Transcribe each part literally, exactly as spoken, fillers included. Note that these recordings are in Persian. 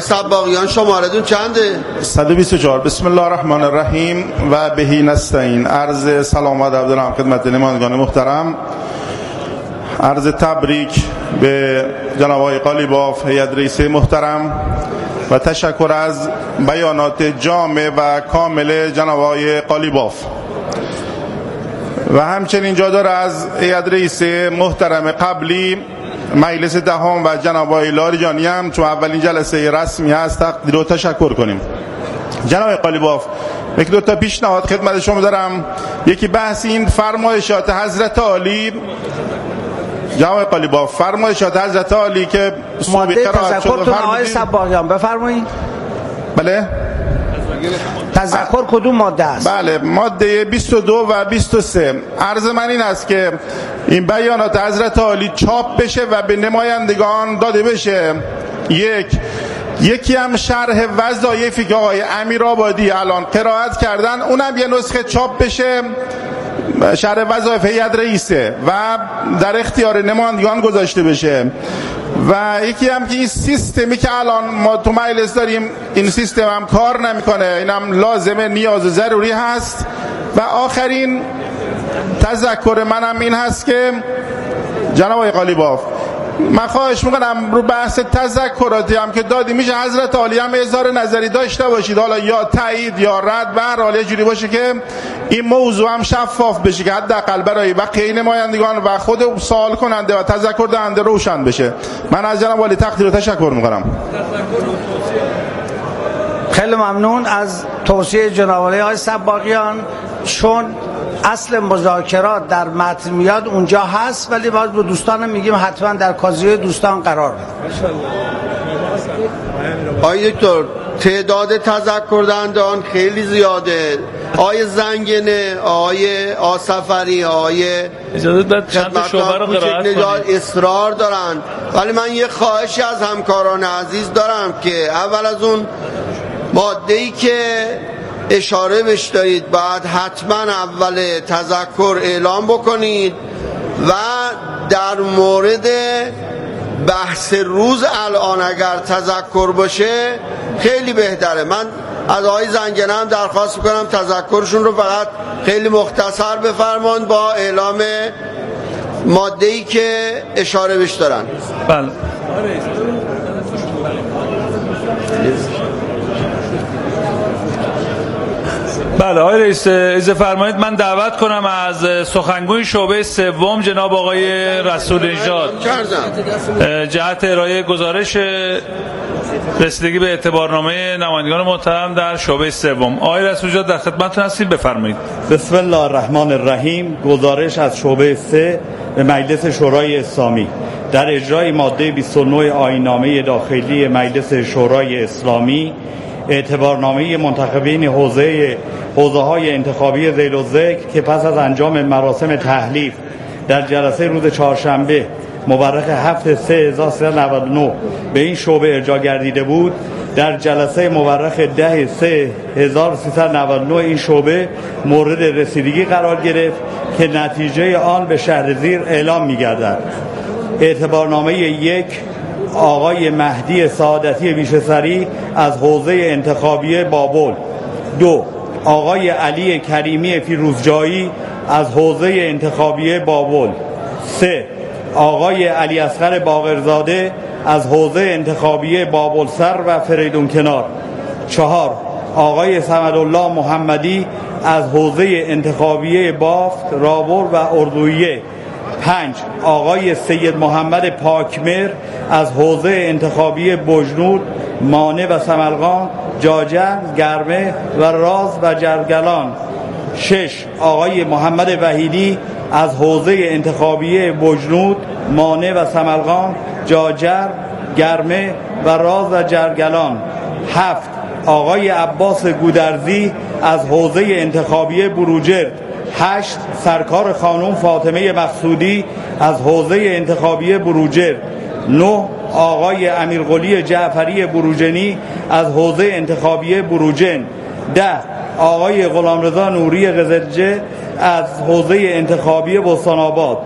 صباغیان شماره‌تون چنده؟ صد و بیست و چهار. بسم الله الرحمن الرحیم و بهی نستعین. عرض سلام و ادب دارم خدمت نمایندگان محترم. عرض تبریک به جناب آقای قالیباف، هیئت رئیسه محترم، و تشکر از بیانات جامع و کامل جناب آقای قالیباف. و همچنین جا داره از هیئت رئیسه محترم قبلی مجلس دهم و جناب آقای لاریجانی هم چون اولین جلسه رسمی هست تقدیر و تشکر کنیم. جناب آقای قالیباف، یک دو تا پیشنهاد خدمت شما دارم. یکی بحث این فرمایشات حضرت عالی. جناب آقای قالیباف، فرمایشات حضرت عالی که ماده تذکرتون آقای صباغیان بفرمایید. بله، تذکر کدوم ماده است؟ بله، ماده بیست و دو و بیست و سه. عرض من این است که این بیانات حضرت عالی چاپ بشه و به نمایندگان داده بشه. یک یکی هم شرح وظایفی که آقای امیرآبادی الان قرائت کردن، اونم یه نسخه چاپ بشه، شرح وظایف هیئت رئیسه و در اختیار نمایندگان گذاشته بشه. و یکی هم که این سیستمی که الان ما تو مجلس داریم، این سیستم هم کار نمیکنه، اینم لازمه، نیاز و ضروری هست. و آخرین تذکر منم این هست که جناب آقای قالیباف، من خواهش میکنم رو بحث تذکراتی هم که دادی میشه حضرت عالی هم اظهار نظری داشته باشید، حالا یا تایید یا رد، به هر حال یه جوری باشه که این موضوع هم شفاف بشه که حداقل برای بقیه نمایندگان و خود سوال کننده و تذکر دهنده روشن بشه. من از جناب عالی تقدیر و تشکر میکنم. خیلی ممنون از توصیه جناب عالی آقای صباغیان. چون اصل مذاکرات در متن میاد اونجا هست، ولی باز به دوستان میگیم حتما در کازوی دوستان قرار بده. آقای دکتر، تعداد تذکر دهندگان خیلی زیاده. آقای زنگنه، آقای آصفری، آقای اجازه داد چند تا شعبه رو قرائت کنید. اصرار دارن، ولی من یه خواهشی از همکاران عزیز دارم که اول از اون ماده‌ای که اشاره بهش دارید بعد حتما اول تذکر اعلام بکنید و در مورد بحث روز الان اگر تذکر باشه خیلی بهتره. من از آقای زنگنه هم درخواست میکنم تذکرشون رو فقط خیلی مختصر بفرمان با اعلام ماده‌ای که اشاره بهش دارن. بله. بله آقای رئیس، اجازه فرمایید من دعوت کنم از سخنگوی شعبه سوم جناب آقای رسول نژاد جهت ارائه گزارش رسیدگی به اعتبارنامه نمایندگان محترم در شعبه سوم. آقای رسول نژاد در خدمتتون هستید، بفرمایید. بسم الله الرحمن الرحیم. گزارش از شعبه سه به مجلس شورای اسلامی در اجرای ماده بیست و نه آیین‌نامه داخلی مجلس شورای اسلامی. اعتبارنامه منتخبین حوزه حوزه های انتخابی ذیل الذکر که پس از انجام مراسم تحلیف در جلسه روز چهارشنبه مورخ هفت سه هزار و سیصد و نود و نه به این شعبه ارجاع گردیده بود، در جلسه مورخ ده سه هزار و سیصد و نود و نه این شعبه مورد رسیدگی قرار گرفت که نتیجه آن به شهر زیر اعلام می‌گردد. اعتبارنامه یک، آقای مهدی سعادتی بیشه‌سری از حوزه انتخابی بابل. دو، آقای علی کریمی فیروزجایی از حوزه انتخابی بابل. سه، آقای علی اصغر باقرزاده از حوزه انتخابی بابلسر و فریدون کنار. چهار، آقای صمدالله محمدی از حوزه انتخابی بافت، رابر و اردویه. پنج، آقای سید محمد پاکمر از حوزه انتخابی بجنود، مانع و سمرقان، جاجن، گرمه و راز و جرگلان. شش، آقای محمد وحیدی از حوزه انتخابی بجنود، مانع و سمرقان، جاجر، گرمه و راز و جرگلان. هفت، آقای عباس گودرزی از حوزه انتخابی بروجرد. هشت، سرکار خانم فاطمه مقصودی از حوزه انتخابی بروجرد. نه، آقای امیرقلی جعفری بروجنی از حوزه انتخابی بروجن. ده، آقای غلامرضا نوری قزلجه از حوزه انتخابی بستان آباد.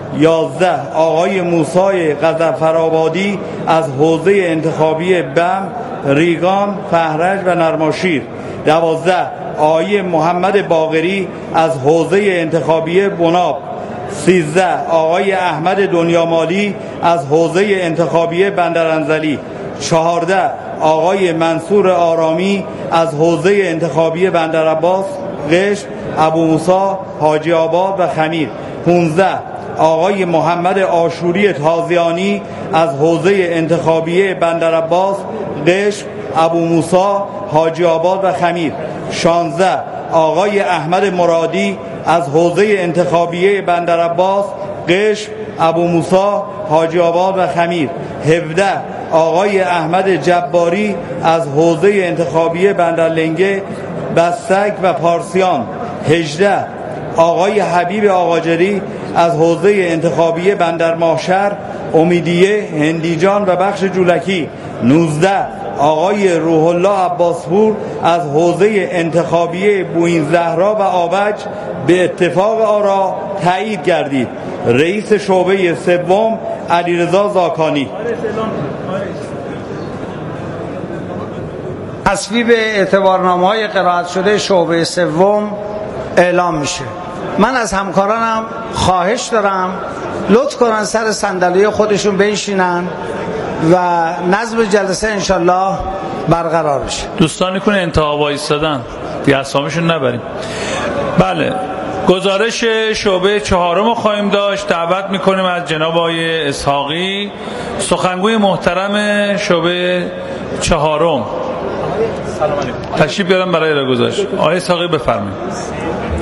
یازده آقای موسی غضنفرآبادی از حوزه انتخابی بم، ریگان، فهرج و نرماشیر. دوازده آقای محمد باقری از حوزه انتخابی بناب. سیزده آقای احمد دنیامالی از حوزه انتخابی بندرانزلی. چهارده آقای منصور آرامی از حوزه انتخابی بندرعباس، قشم، ابو موسی، حاجی آباد و خمیر. پانزده آقای محمد آشوری تازیانی از حوزه انتخابی بندرعباس، قشم، ابو موسی، حاجی آباد و خمیر. شانزده آقای احمد مرادی از حوزه انتخابی بندرعباس، قشم، ابو موسی، حاجی آباد و خمیر. هفده آقای احمد جباری از حوزه انتخابی بندرلنگه، بستک و پارسیان. هجده آقای حبیب آقاجری از حوزه انتخابی بندرماهشهر، امیدیه، هندیجان و بخش جولکی. نوزده آقای روح الله عباسپور از حوزه انتخابی بوین زهرا و آبج به اتفاق آرا تایید گردید. رئیس شعبه سوم علیرضا زاکانی. تصویب اعتبارنامه‌های قرائت شده شعبه سوم اعلام میشه. من از همکارانم خواهش دارم لطف کنن سر صندلی خودشون بنشینن و نظم جلسه انشالله برقرار بشه. دوستانی کنه انتها وایستادن دیگه اسامیشون نبریم. بله، گزارش شعبه چهارم رو خواهیم داشت. دعوت میکنیم از جناب آقای اسحاقی، سخنگوی محترم شعبه چهارم، تشریف بیارم برای ارائه گزارش. آقای اسحاقی بفرمایید.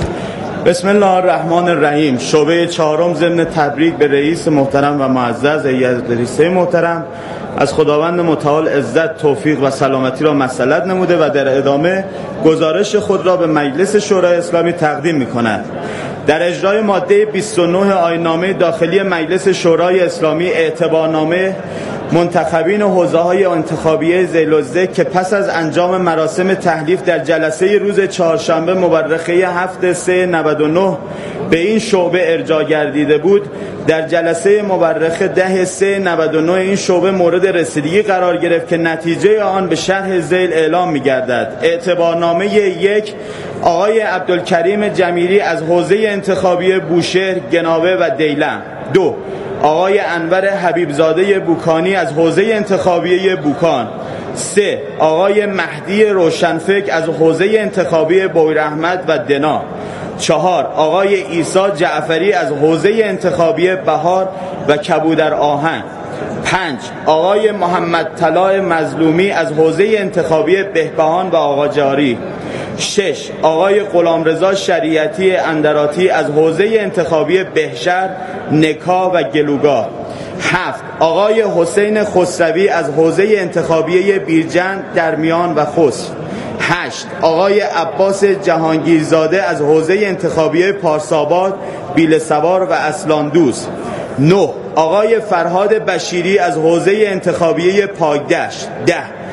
بسم الله الرحمن الرحیم. شعبه چهارم ضمن تبریک به رئیس محترم و معزز هیئت رئیسه محترم از خداوند متعال عزت، توفیق و سلامتی را مسلط نموده و در ادامه گزارش خود را به مجلس شورای اسلامی تقدیم می‌کند. در اجرای ماده بیست و نه آیین‌نامه داخلی مجلس شورای اسلامی، اعتبارنامه منتخبین حوزه‌های انتخابی ذیل الذکر که پس از انجام مراسم تحلیف در جلسه روز چهارشنبه مورخه هفت سه نود و نه به این شعبه ارجاع گردیده بود، در جلسه مورخه ده سه نود و نه این شعبه مورد رسیدگی قرار گرفت که نتیجه آن به شرح ذیل اعلام می‌گردد. اعتبارنامه یک، آقای عبدالکریم جمیلی از حوزه انتخابی بوشهر، گناوه و دیلم. دو، آقای انور حبیبزاده بوکانی از حوزه انتخابی بوکان. سه، آقای مهدی روشنفکر از حوزه انتخابی بویراحمد و دنا. چهار، آقای عیسی جعفری از حوزه انتخابی بهار و کبودر آهن. پنج، آقای محمد طلای مظلومی از حوزه انتخابی بهبهان و آقاجاری. شش، آقای غلامرضا شریعتی اندراتی از حوزه انتخابی بهشهر، نکا و گلوگاه. هفت، آقای حسین خسروی از حوزه انتخابی بیرجند، درمیان و خسر. هشت، آقای عباس جهانگیرزاده از حوزه انتخابی پارساباد، بیلسوار و اصلاندوست. نه، آقای فرهاد بشیری از حوزه انتخابی پاکدشت. ده،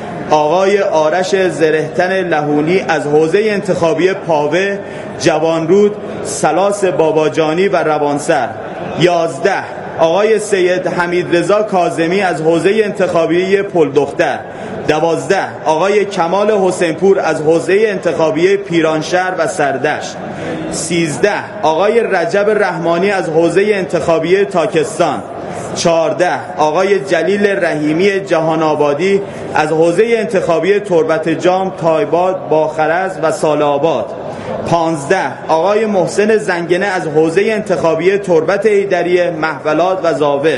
آقای آرش زرهتن لهونی از حوزه انتخابی پاوه، جوانرود، سلاس باباجانی و روانسر. یازده، آقای سید حمیدرضا کاظمی از حوزه انتخابی پلدختر. دوازده، آقای کمال حسینپور از حوزه انتخابی پیرانشهر و سردشت. سیزده، آقای رجب رحمانی از حوزه انتخابی تاکستان. چهارده، آقای جلیل رحیمی جهان آبادی از حوزه انتخابی تربت جام، تایباد، باخرز و ساله آباد. پانزده، آقای محسن زنگنه از حوزه انتخابی تربت ایدری، محولات و زاوه.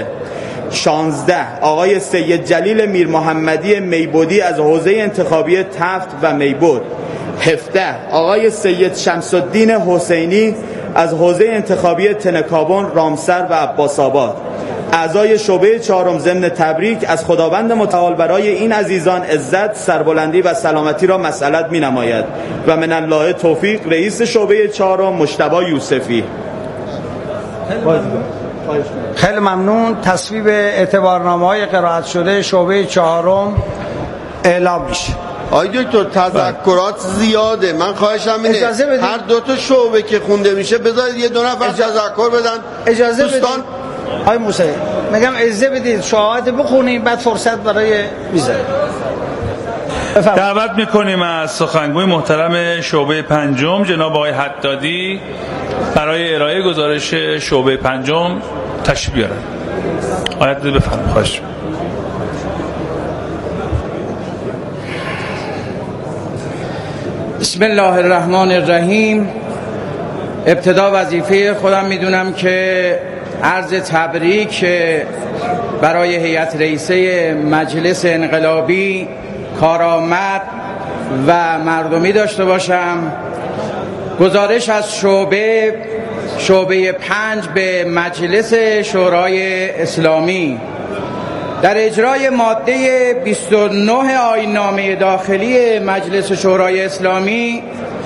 شانزده، آقای سید جلیل میر محمدی میبودی از حوزه انتخابی تفت و میبود. هفده، آقای سید شمس الدین حسینی از حوزه انتخابی تنکابون، رامسر و عباس آباد. اعضای شعبه چهارم ضمن تبریک از خداوند متعال برای این عزیزان عزت، سربلندی و سلامتی را مسئلت می نماید و من الله توفیق. رئیس شعبه چهارم مجتبی یوسفی. خیلی ممنون. تصویب اعتبارنامه‌های قرائت شده شعبه چهارم اعلام میشه. آقای دکتر تذکرات زیاده، من خواهشم اینه هر دو تا شعبه که خونده میشه بذارید یه دو نفر تذکر بدن. اجازه دوستان آقای موسی میگم اجازه بدید شهادت بخونیم بعد فرصت برای میذاریم. دعوت میکنیم از سخنگوی محترم شعبه پنجم جناب آقای حدادی برای ارائه گزارش شعبه پنجم تشریف بیارن. آقای حدادی بفرمایید. خواهش. بسم الله الرحمن الرحیم. ابتدا وظیفه خودم میدونم که عرض تبریک برای هیئت رئیسه مجلس انقلابی کارآمد و مردمی داشته باشم. گزارش از شعبه شعبه پنج به مجلس شورای اسلامی در اجرای ماده بیست و نه آیین‌نامه داخلی مجلس شورای اسلامی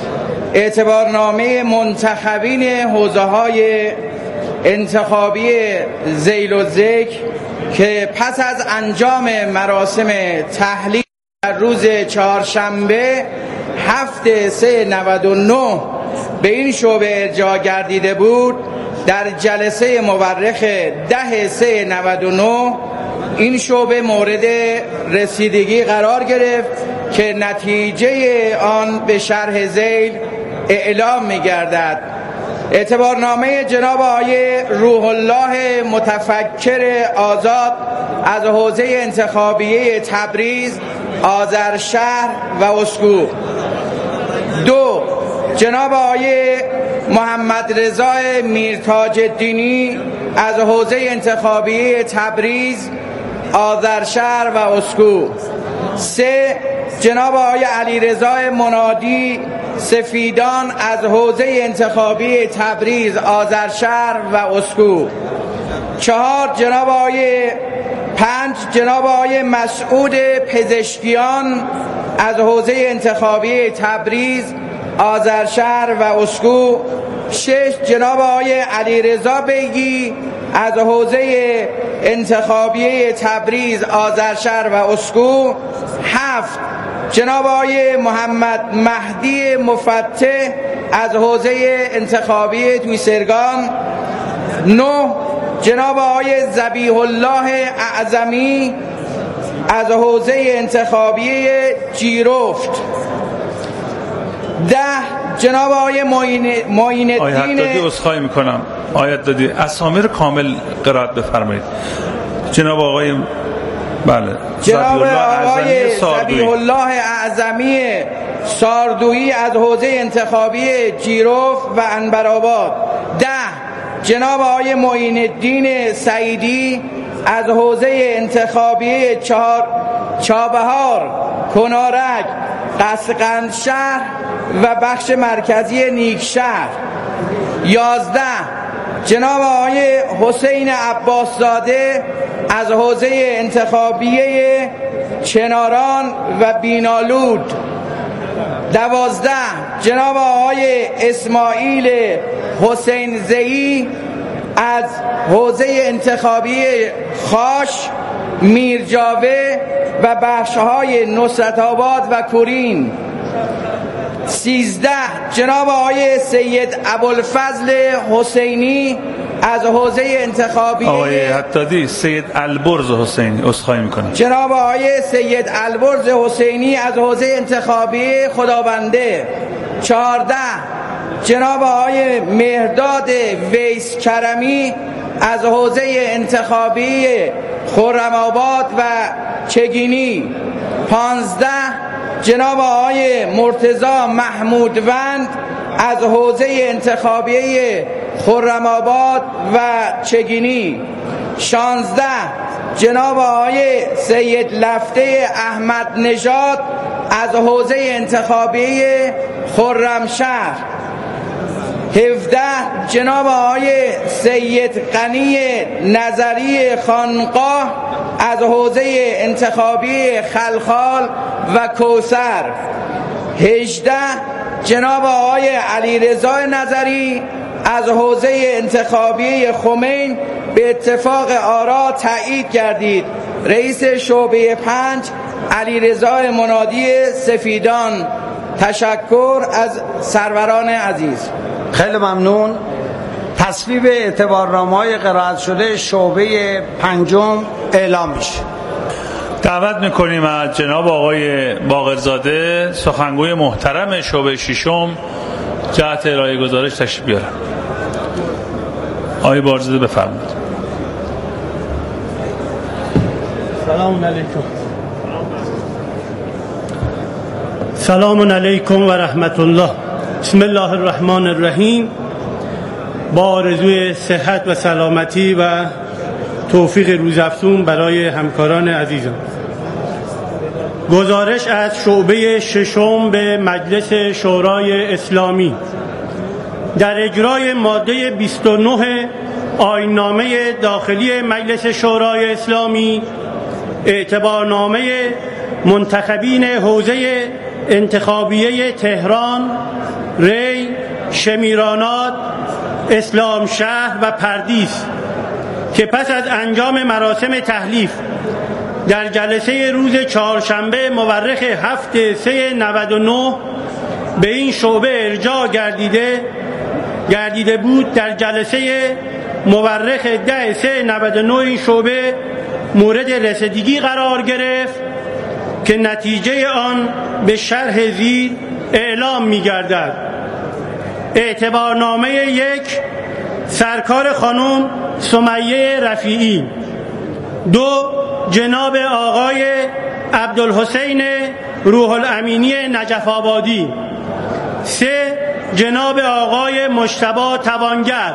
اعتبارنامه منتخبین حوزه‌های انتخابی ذیل و ذکر که پس از انجام مراسم تحلیل در روز چهارشنبه هفت سه نود و نه به این شعبه ارجاع گردیده بود، در جلسه مورخ ده سه نود و نه این شعبه مورد رسیدگی قرار گرفت که نتیجه آن به شرح ذیل اعلام می گردد. اعتبارنامه جناب آقای روح الله متفکر آزاد از حوزه انتخابیه تبریز، آذرشهر و اسکو. دو، جناب آقای محمد رضا میرتاج الدینی از حوزه انتخابیه تبریز، آذرشهر و اسکو. سه، جناب آقای علیرضا منادی سفیدان از حوزه انتخابی تبریز، آذرشهر و اسکو. چهار، جناب آقای پنج جناب آقای مسعود پزشکیان از حوزه انتخابی تبریز، آذرشهر و اسکو. شش، جناب آقای علیرضا بیگی از حوزه انتخابی تبریز، آذرشهر و اسکو. هفت، جناب آقای محمد مهدی مفتح از حوزه انتخابی تویسرگان. نه، جناب آقای ذبیح الله اعظمی از حوزه انتخابی جیرفت. ده، جناب آقای معین آقای الدین. حدادی عذرخواهی میکنم. آقای حدادی اسامی رو کامل قرائت بفرمایید. جناب آقای بله جناب آقای ذبیح الله اعظمی ساردویی از حوزه انتخابی جیرفت و عنبرآباد. ده، جناب آقای معین الدین سعیدی از حوزه انتخابی چهار چابهار، کنارک، قصقندشهر و بخش مرکزی نیکشهر. یازده، جناب آقای حسین عباسزاده از حوزه انتخابیه چناران و بینالود. دوازده، جناب آقای اسماعیل حسین زئی از حوزه انتخابی خاش، میرجاوه و بخش‌های نصرت آباد و کرین. سیزده، جناب آقای سید ابوالفضل حسینی از حوزه انتخابی آقای حدادی سید البرز حسینی عذرخواهی میکنم. جناب آقای سید البرز حسینی از حوزه انتخابی خدابنده. چهارده، جناب آقای مهرداد ویس کرمی از حوزه انتخابی خرم‌آباد و چگینی. پانزده، جناب آقای مرتضی محمودوند از حوزه انتخابی خرم‌آباد و چگینی. شانزده، جناب آقای سید لفته احمد نژاد از حوزه انتخابی خرمشهر. هفده، جناب آقای سید غنی نظری خانقاه از حوزه انتخابی خلخال و کوثر. هجده، جناب آقای علیرضا نظری از حوزه انتخابی خمین به اتفاق آرا تایید گردید. رئیس شعبه پنج علیرضا منادی سفیدان. تشکر از سروران عزیز. خیلی ممنون. تصویب اعتبارنامه‌های قرائت شده شعبه پنجم اعلام میشه. دعوت میکنیم از جناب آقای باقرزاده سخنگوی محترم شعبه ششم جهت ارائه گزارش تشریف بیارن. آقای باقرزاده بفرمایید. سلام علیکم. سلام علیکم و رحمت الله. بسم الله الرحمن الرحیم. با آرزوی صحت و سلامتی و توفیق روزافزون برای همکاران عزیزم. گزارش از شعبه ششم به مجلس شورای اسلامی در اجرای ماده بیست و نه آیین‌نامه داخلی مجلس شورای اسلامی، اعتبارنامه منتخبین حوزه انتخابیه تهران، ری، شمیرانات، اسلام شهر و پردیس که پس از انجام مراسم تحلیف در جلسه روز چهارشنبه مورخ هفت سه نود و نه به این شعبه ارجاع گردیده گردیده بود، در جلسه مورخ ده سه نود و نه این شعبه مورد رسیدگی قرار گرفت که نتیجه آن به شرح زیر اعلام می گردد. اعتبارنامه یک، سرکار خانم سمیه رفیعی. دو، جناب آقای عبدالحسین روح الامینی نجف آبادی. سه، جناب آقای مجتبی توانگر.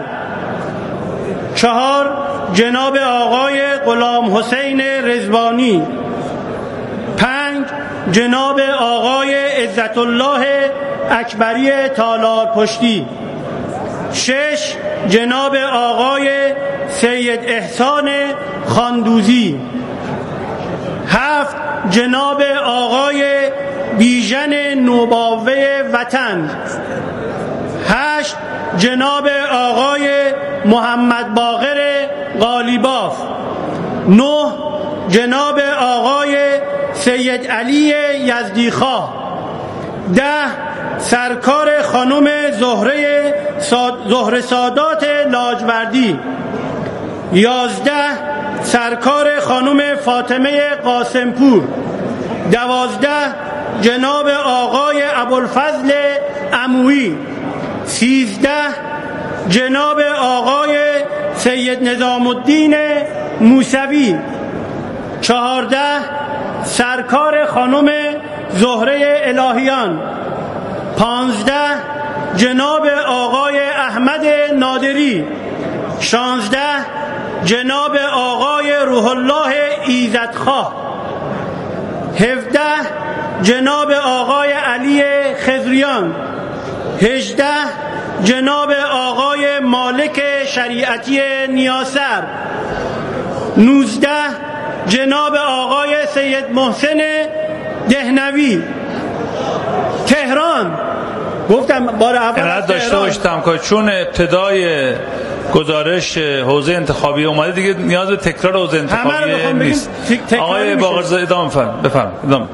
چهار، جناب آقای غلام حسین رضوانی. پنج، جناب آقای عزت الله اکبری تالار پشتی. شش، جناب آقای سید احسان خاندوزی. هفت، جناب آقای بیژن نوباوه وطن. هشت، جناب آقای محمد باقر قالیباف. نه، جناب آقای سید علی یزدیخواه. ده، سرکار خانم زهره ساد... زهره سادات لاجوردی. یازده، سرکار خانم فاطمه قاسمپور. دوازده، جناب آقای ابوالفضل عمویی. سیزده، جناب آقای سید نظام الدین موسوی. چهارده، سرکار خانم زهره الهیان. پانزده، جناب آقای احمد نادری. شانزده، جناب آقای روح الله ایزدخواه. هفده، جناب آقای علی خضریان. هجده، جناب آقای مالک شریعتی نیاسر. نوزده، جناب آقای سید محسن دهنوی. تهران. گفتم بار اول ارائه داشته باشم که چون ابتدای گزارش حوزه انتخابی اومده دیگه نیاز به تکرار حوزه انتخابی نیست. آقای باقرزاده ادامه بفرمایید.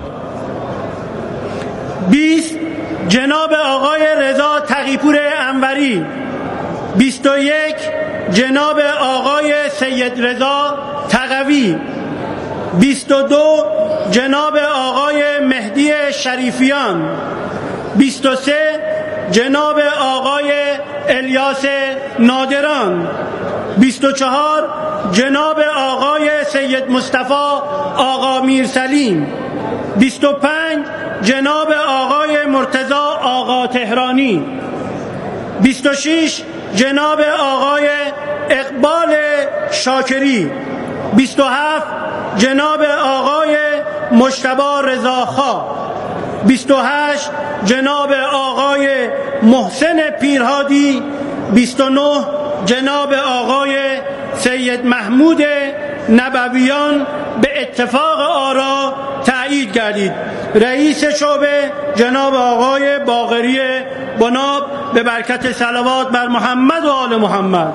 بیست، جناب آقای رضا تقی‌پور انوری. بیست و یک، جناب آقای سید رضا تقوی. بیست و دو، جناب آقای مهدی شریفیان. بیست و سه، جناب آقای الیاس نادران. بیست و چهار، جناب آقای سید مصطفی آقا میرسلیم. بیست و پنج، جناب آقای مرتضی آقا تهرانی. بیست و شش، جناب آقای اقبال شاکری. بیست و هفت، جناب آقای مجتبی رضاخواه. بیست و هشت، جناب آقای محسن پیرهادی. بیست و نه، جناب آقای سید محمود نبویان به اتفاق آرا تایید گردید. رئیس شعبه جناب آقای باقری بناب به برکت صلوات بر محمد و آل محمد.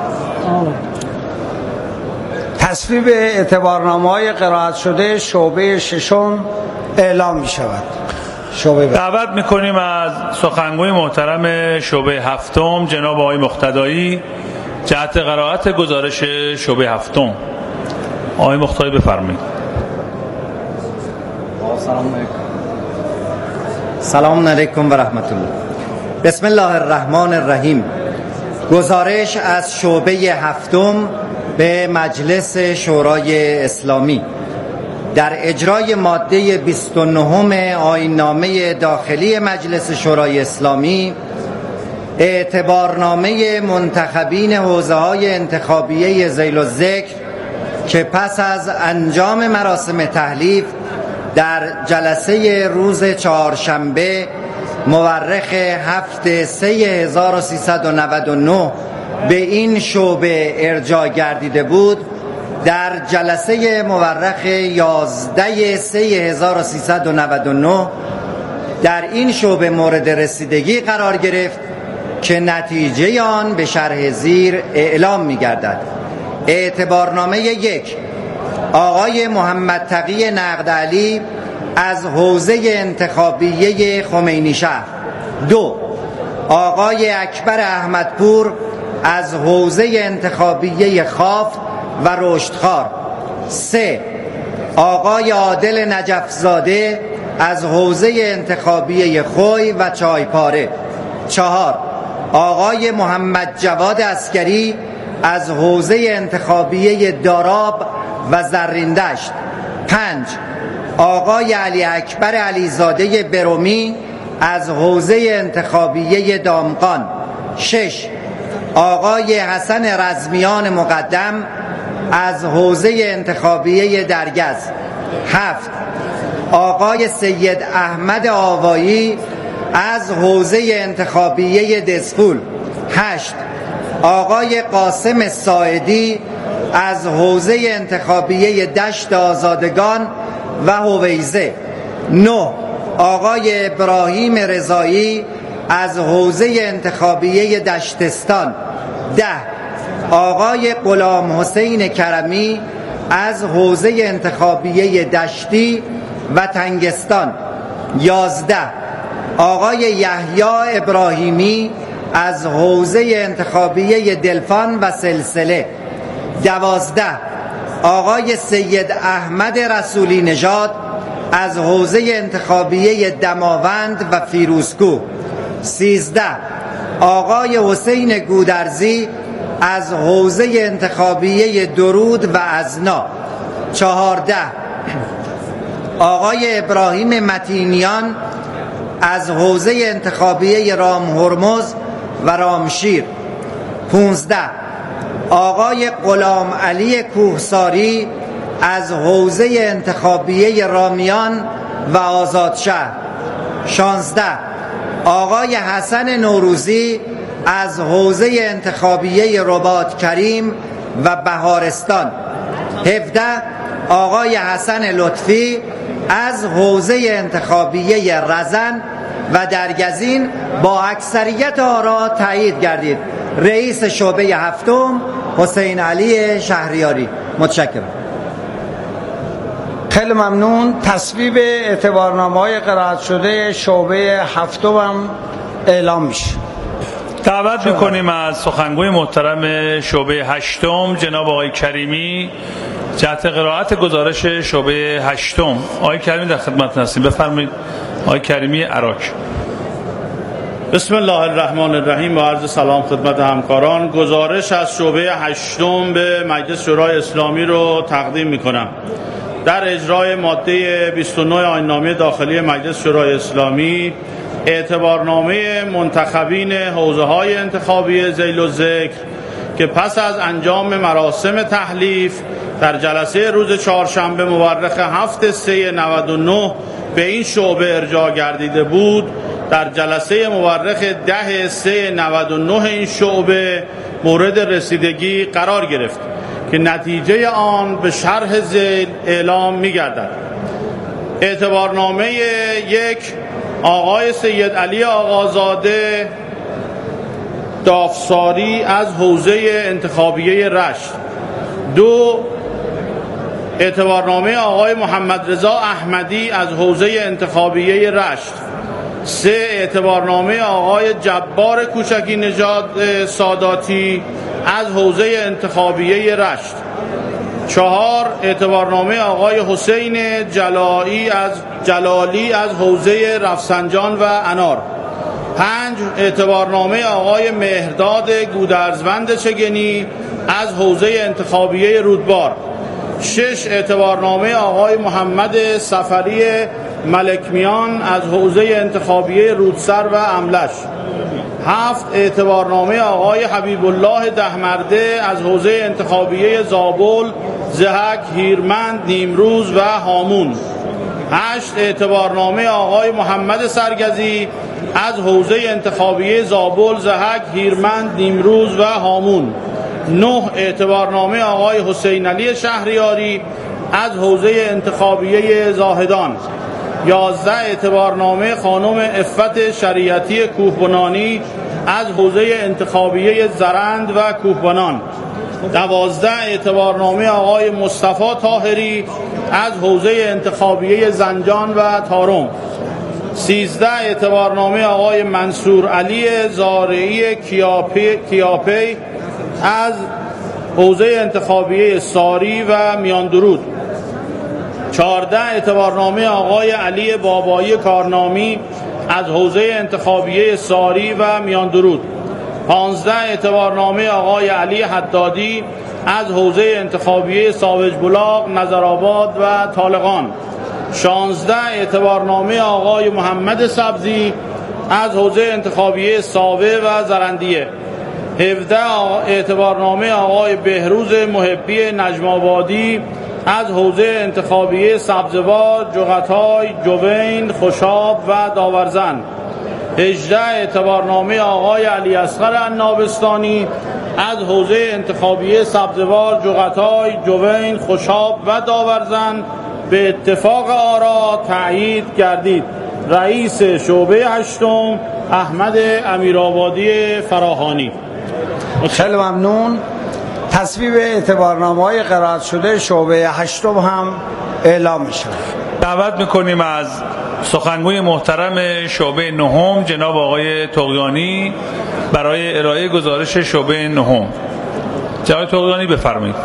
تصویب اعتبارنامه‌های قرائت شده شعبه ششم اعلام می شود. شعبه دعوت میکنیم از سخنگوی محترم شعبه هفتم جناب آقای مقتدایی جهت قرائت گزارش شعبه هفتم آقای مختاری بفرمایید. سلام علیکم. سلام علیکم و رحمت الله. بسم الله الرحمن الرحیم. گزارش از شعبه هفتم به مجلس شورای اسلامی در اجرای ماده بیست و نه آیین‌نامه داخلی مجلس شورای اسلامی، اعتبارنامه منتخبین حوزه‌های انتخابیه ذیل الذکر که پس از انجام مراسم تحلیف در جلسه روز چهارشنبه مورخ هفت سه هزار و سیصد و نود و نه به این شعبه ارجاع گردیده بود، در جلسه مورخ یازده سه هزار و سیصد و نود و نه در این شعبه مورد رسیدگی قرار گرفت که نتیجه آن به شرح زیر اعلام می گردد. اعتبارنامه یک، آقای محمد تقی نقدعلی از حوزه انتخابیه خمینی شهر. دو، آقای اکبر احمدپور از حوزه انتخابیه خافت و رشدخوار. سه، آقای عادل نجفزاده از حوزه انتخابیه خوی و چایپاره. چهار، آقای محمد جواد عسکری از حوزه انتخابیه داراب و زرندشت. پنج، آقای علی اکبر علیزاده برومی از حوزه انتخابیه دامغان. شش، آقای حسن رزمیان مقدم از حوزه انتخابیه درگز. هفت، آقای سید احمد آوایی از حوزه انتخابیه دسفول. هشت، آقای قاسم ساعدی از حوزه انتخابیه دشت آزادگان و هویزه. نه، آقای ابراهیم رضایی از حوزه انتخابیه دشتستان. ده، آقای غلام حسین کرمی از حوزه انتخابیه دشتی و تنگستان. یازده، آقای یحیی ابراهیمی از حوزه انتخابیه دلفان و سلسله. دوازده، آقای سید احمد رسولی نژاد از حوزه انتخابیه دماوند و فیروزکوه. سیزده، آقای حسین گودرزی از حوزه انتخابیه درود و ازنا. چهارده، آقای ابراهیم متینیان از حوزه انتخابیه رام هرمز و رامشیر. پونزده، آقای غلام علی کوهساری از حوزه انتخابیه رامیان و آزادشهر. شانزده، آقای حسن نوروزی از حوزه انتخابیه رباط کریم و بهارستان. هفده، آقای حسن لطفی از حوزه انتخابیه رزن و درگزین با اکثریت آرا تایید گردید. رئیس شعبه هفتم حسین علی شهریاری. متشکرم. خیلی ممنون. تصویب اعتبارنامه‌های قرائت شده شعبه هفتم هم اعلام میشه. دعوت میکنیم از سخنگوی محترم شعبه هشتم جناب آقای کریمی جهت قرائت گزارش شعبه هشتم. آقای کریمی در خدمت هستیم، بفرمایید. آقای کریمی عراک. بسم الله الرحمن الرحیم و عرض سلام خدمت همکاران. گزارش از شعبه هشتم به مجلس شورای اسلامی رو تقدیم میکنم. در اجرای ماده بیست و نه آیین‌نامه داخلی مجلس شورای اسلامی، اعتبارنامه منتخبین حوزه‌های انتخابی ذیل الذکر که پس از انجام مراسم تحلیف در جلسه روز چهارشنبه مورخ هفت سه نود و نه به این شعبه ارجاع گردیده بود، در جلسه مورخ ده سه نود و نه این شعبه مورد رسیدگی قرار گرفت که نتیجه آن به شرح ذیل اعلام می گردد. اعتبارنامه یک، آقای سید علی آقازاده دافساری از حوزه انتخابیه رشت. دو، اعتبارنامه آقای محمد رضا احمدی از حوزه انتخابیه رشت. سه اعتبارنامه آقای جبار کوچکی نژاد ساداتی از حوزه انتخابیه رشت. چهار اعتبارنامه آقای حسین جلالی از جلالی از حوزه رفسنجان و انار. پنج اعتبارنامه آقای مهرداد گودرزوند چگنی از حوزه انتخابیه رودبار. شش اعتبارنامه آقای محمد سفری ملکمیان از حوزه انتخابیه رودسر و املش. هفت اعتبارنامه آقای حبیب الله دهمرده از حوزه انتخابیه زابل، زهک، هیرمند، نیمروز و هامون. هشت اعتبارنامه آقای محمد سرگزی از حوزه انتخابیه زابل، زهک، هیرمند، نیمروز و هامون. نه اعتبارنامه آقای حسین علی شهریاری از حوزه انتخابیه زاهدان. یازده اعتبارنامه خانم عفت شریعتی کوهبنانی از حوزه انتخابیه زرند و کوهبنان. دوازده اعتبارنامه آقای مصطفی طاهری از حوزه انتخابیه زنجان و تارم. سیزده اعتبارنامه آقای منصور علی زارعی کیاپی, کیاپی از حوزه انتخابیه ساری و میاندرود. چهارده اعتبارنامه آقای علی بابایی کارنامی از حوزه انتخابیه ساری و میاندرود. پانزده اعتبارنامه آقای علی حدادی از حوزه انتخابیه ساوج بلاغ، نظرآباد و طالقان. شانزده اعتبارنامه آقای محمد سبزی از حوزه انتخابیه ساوه و زرندیه. هفده اعتبارنامه آقای بهروز محبی نجم‌آبادی از حوزه انتخابیه سبزوار، جغتای، جوین، خوشاب و داورزن. هجده اعتبارنامه آقای علی اصغر عنابستانی از حوزه انتخابیه سبزوار، جغتای، جوین، خوشاب و داورزن به اتفاق آرا تأیید گردید. رئیس شعبه هشتم احمد امیرآبادی فراهانی. خیلی ممنون. تصویب اعتبارنامه‌های قرائت شده شعبه هشتم هم اعلام میشه. دعوت میکنیم از سخنگوی محترم شعبه نهم جناب آقای طغیانی برای ارائه گزارش شعبه نهم. جناب طغیانی بفرمایید.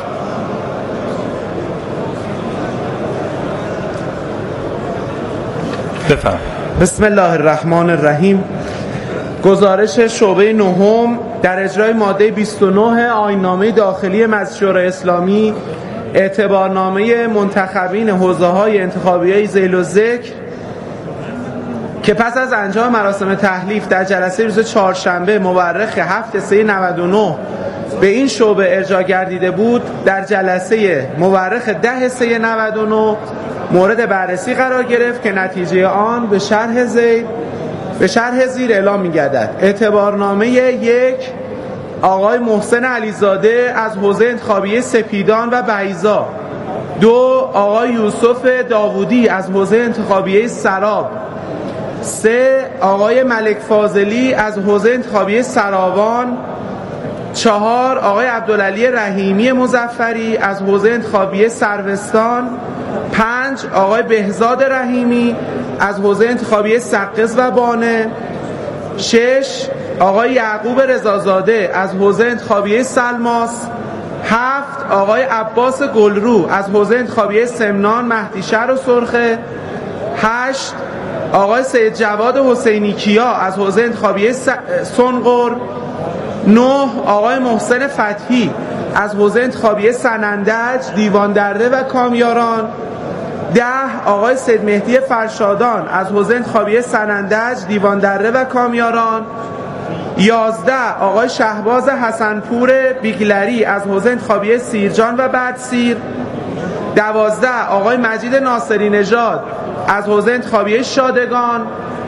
بفرمایید. بسم الله الرحمن الرحیم. گزارش شعبه نهم در اجرای ماده بیست و نه آیین‌نامه داخلی مجلس شورای اسلامی اعتبارنامه منتخبین حوزه‌های انتخابیه ذیل و ذکر که پس از انجام مراسم تحلیف در جلسه روز چهارشنبه مورخ هفت سه نود و نه به این شعبه ارجاع گردیده بود، در جلسه مورخ ده سه نود و نه مورد بررسی قرار گرفت که نتیجه آن به شرح زیر به شرح زیر اعلام می‌گردد. اعتبارنامه یک آقای محسن علیزاده از حوزه انتخابیه سپیدان و بیضا. دو آقای یوسف داوودی از حوزه انتخابیه سراب. سه آقای ملک فاضلی از حوزه انتخابیه سراوان. چهار آقای عبدالعلی رحیمی مظفری از حوزه انتخابیه سروستان. پنج آقای بهزاد رحیمی از حوزه انتخابیه سقز و بانه. شش آقای یعقوب رضازاده از حوزه انتخابیه سلماس. هفت آقای عباس گلرو از حوزه انتخابیه سمنان، مهدیشهر و سرخه. هشت آقای سید جواد حسینی کیا از حوزه انتخابیه سنقر. نه آقای محسن فتحی از حوزه انتخابیه سنندج، دیوان درده و کامیاران. ده آقای سید مهدی فرشادان از حوزه انتخابیه سنندج، دیوان درده و کامیاران. یازده آقای شهباز حسنپور بیگلری از حوزه انتخابیه سیرجان و بعدسیر. دوازده آقای مجید ناصری نژاد از حوزه انتخابیه شادگان.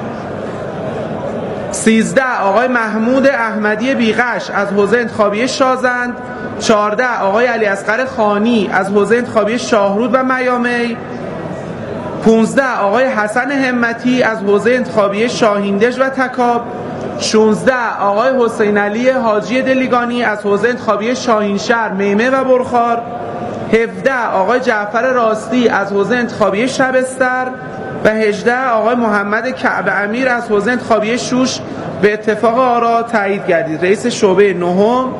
سیزده آقای محمود احمدی بیغش از حوزه انتخابیه شازند. چهارده آقای علی اصغر خانی از حوزه انتخابیه شاهرود و میامی. پانزده آقای حسن همتی از حوزه انتخابیه شاهیندج و تکاب. شانزده آقای حسین علی حاجی دلیگانی از حوزه انتخابیه شاهینشهر، میمه و برخار. هفده آقای جعفر راستی از حوزه انتخابیه شبستر. و هجده آقای محمد کعب امیر از حوزه انتخابی شوش به اتفاق آرا تایید گردید. رئیس شعبه نهم